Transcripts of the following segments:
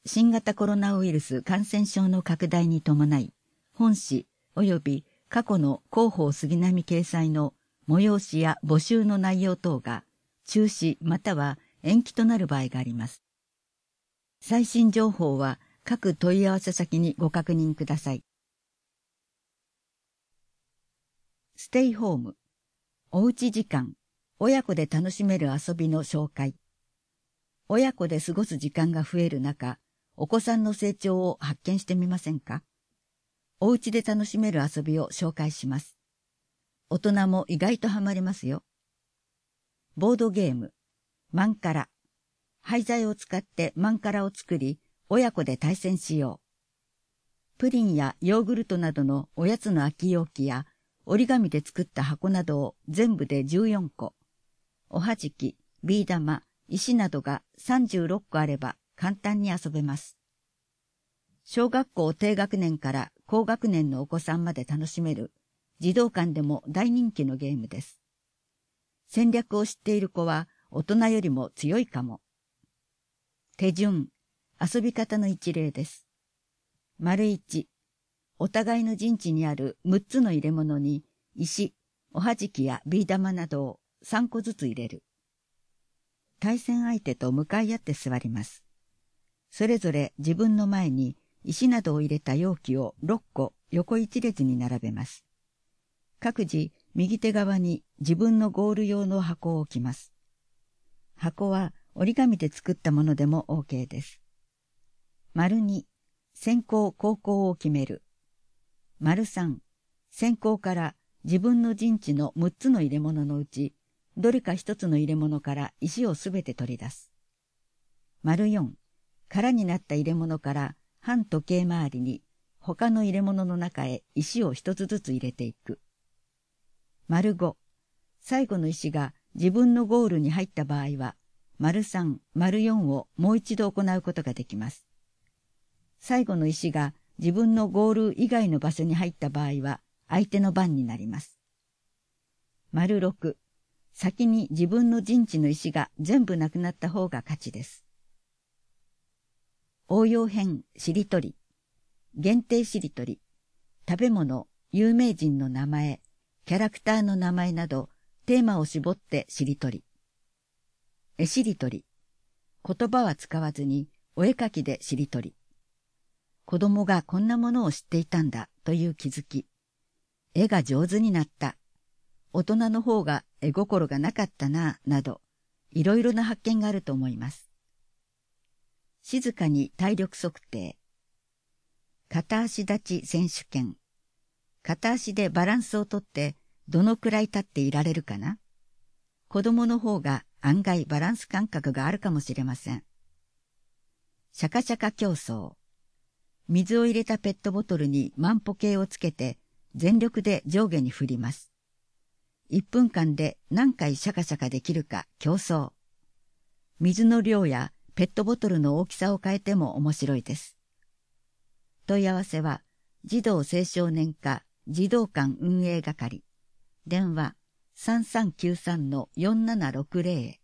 新型コロナウイルス感染症の拡大に伴い、本誌及び過去の広報杉並掲載の催しや募集の内容等が中止または延期となる場合があります。最新情報は各問い合わせ先にご確認ください。ステイホーム、おうち時間、親子で楽しめる遊びの紹介。親子で過ごす時間が増える中、お子さんの成長を発見してみませんか？おうちで楽しめる遊びを紹介します。大人も意外とハマりますよ。ボードゲーム、マンカラ。廃材を使ってマンカラを作り、親子で対戦しよう。プリンやヨーグルトなどのおやつの空き容器や折り紙で作った箱などを全部で14個。おはじき、ビー玉、石などが36個あれば簡単に遊べます。小学校低学年から高学年のお子さんまで楽しめる児童館でも大人気のゲームです。戦略を知っている子は大人よりも強いかも。手順、遊び方の一例です。丸1、お互いの陣地にある6つの入れ物に石、おはじきやビー玉などを3個ずつ入れる。対戦相手と向かい合って座ります。それぞれ自分の前に石などを入れた容器を6個横一列に並べます。各自右手側に自分のゴール用の箱を置きます。箱は折り紙で作ったものでも OK です。丸2、先攻後攻を決める。丸3、先攻から自分の陣地の6つの入れ物のうち、どれか1つの入れ物から石をすべて取り出す。丸4、空になった入れ物から半時計回りに他の入れ物の中へ石を1つずつ入れていく。丸5、最後の石が自分のゴールに入った場合は、丸3、丸4をもう一度行うことができます。最後の石が自分のゴール以外の場所に入った場合は、相手の番になります。丸6、先に自分の陣地の石が全部なくなった方が勝ちです。応用編しりとり、限定しりとり、食べ物、有名人の名前、キャラクターの名前などテーマを絞ってしりとり。絵しりとり、言葉は使わずにお絵描きでしりとり。子供がこんなものを知っていたんだという気づき。絵が上手になった。大人の方が絵心がなかったな、など、いろいろな発見があると思います。静かに体力測定。片足立ち選手権。片足でバランスをとってどのくらい立っていられるかな？子供の方が案外バランス感覚があるかもしれません。シャカシャカ競争。水を入れたペットボトルに万歩計をつけて全力で上下に振ります。1分間で何回シャカシャカできるか競争。水の量やペットボトルの大きさを変えても面白いです。問い合わせは児童青少年課児童館運営係。電話3393-4760。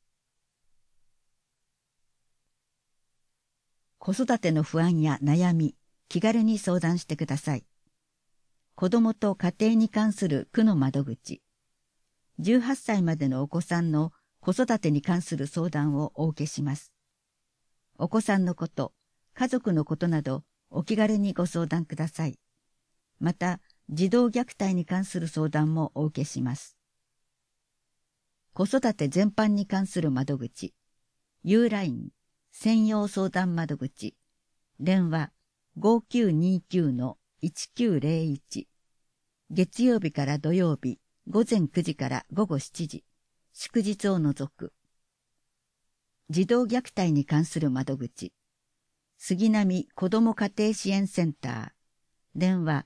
子育ての不安や悩み、気軽に相談してください。子どもと家庭に関する区の窓口。18歳までのお子さんの子育てに関する相談をお受けします。お子さんのこと、家族のことなどお気軽にご相談ください。また、児童虐待に関する相談もお受けします。子育て全般に関する窓口、ユーライン専用相談窓口、電話5929-1901、月曜日から土曜日午前9時から午後7時、祝日を除く。児童虐待に関する窓口、杉並子ども家庭支援センター、電話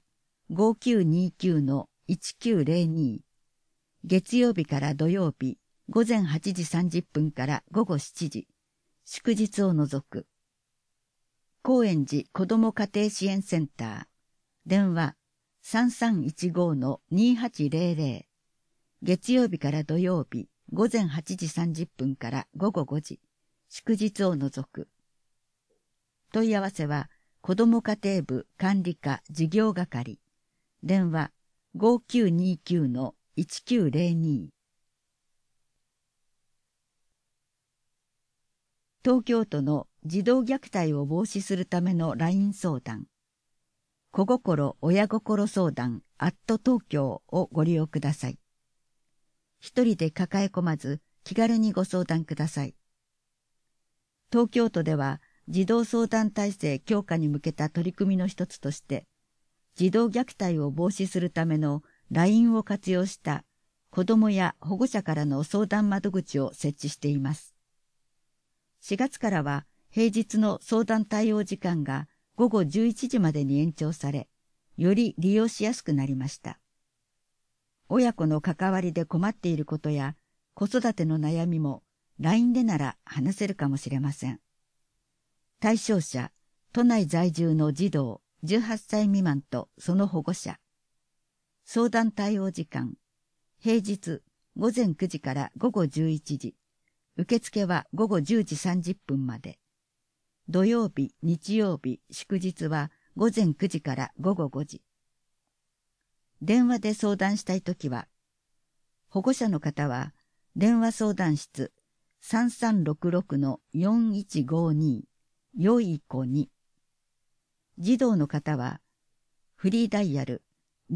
5929-1902、月曜日から土曜日午前8時30分から午後7時、祝日を除く。高円寺子ども家庭支援センター、電話3315-2800、月曜日から土曜日午前8時30分から午後5時、祝日を除く。 問い合わせは、子ども家庭部管理課事業係。電話 5929-1902。東京都の児童虐待を防止するための LINE 相談。子心親心相談東京をご利用ください。一人で抱え込まず気軽にご相談ください。東京都では児童相談体制強化に向けた取り組みの一つとして、児童虐待を防止するための LINE を活用した子どもや保護者からの相談窓口を設置しています。4月からは平日の相談対応時間が午後11時までに延長され、より利用しやすくなりました。親子の関わりで困っていることや子育ての悩みも LINE でなら話せるかもしれません。対象者、都内在住の児童18歳未満とその保護者。相談対応時間、平日午前9時から午後11時。受付は午後10時30分まで。土曜日、日曜日、祝日は午前9時から午後5時。電話で相談したいときは、保護者の方は電話相談室 3366-4152 よいこに。児童の方はフリーダイヤル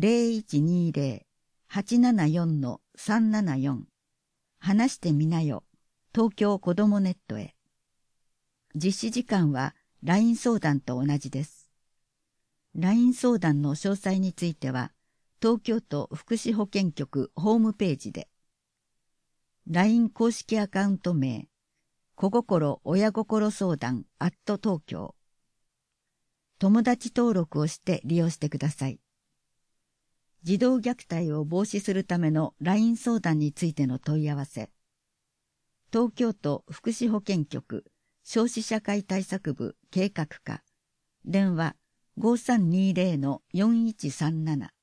0120-874-374 話してみなよ東京子どもネットへ。実施時間は LINE 相談と同じです。LINE 相談の詳細については、東京都福祉保健局ホームページで、LINE 公式アカウント名、子心親心相談東京。友達登録をして利用してください。児童虐待を防止するための LINE 相談についての問い合わせ。東京都福祉保健局少子社会対策部計画課。電話 5320-4137。